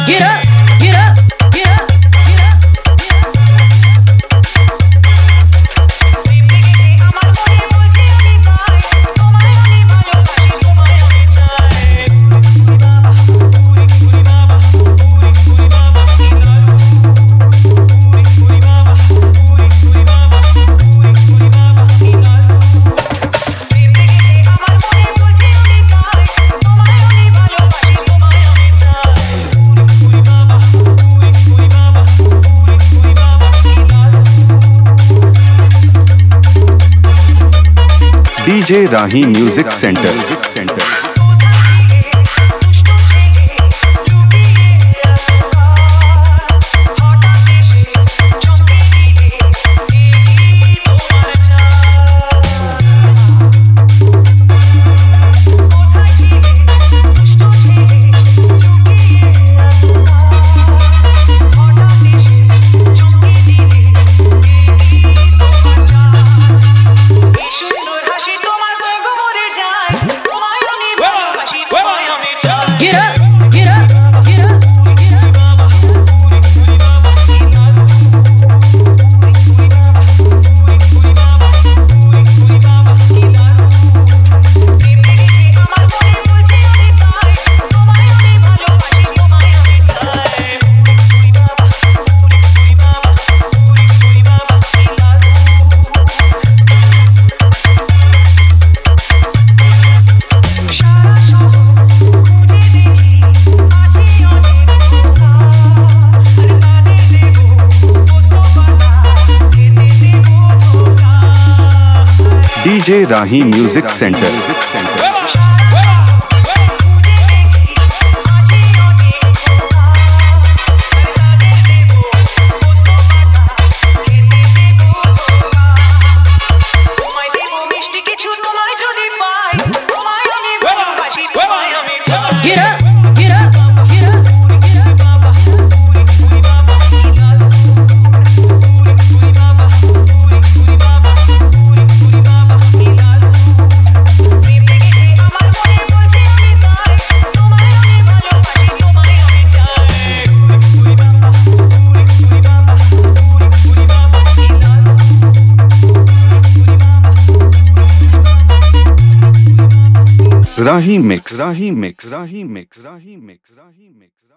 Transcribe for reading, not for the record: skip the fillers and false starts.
Get up, get up, get up, get up, get up. DJ Rahi Music Center. Get up, get up, get up, get up. DJ Rahi Music Center. Get up, get up, get up, get up. Rahi Mix.